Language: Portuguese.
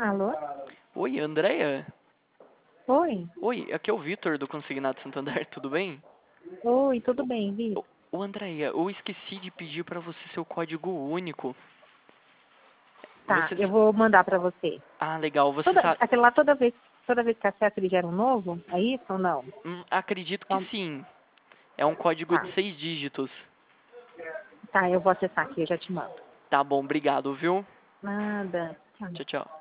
Alô? Oi, Andréia? Oi? Oi, aqui é o Vitor do Consignado Santander, tudo bem? Oi, tudo bem, Vi? Ô, Andréia, eu esqueci de pedir pra você seu código único. Tá, Você... eu vou mandar pra você. Ah, legal, você sabe... Aquele lá toda vez que acessa ele gera um novo? É isso ou não? Acredito que Então, sim. É um código tá. de 6 dígitos. Tá, eu vou acessar aqui, eu já te mando. Tá bom, obrigado, viu? Nada. Tchau. Tchau, tchau.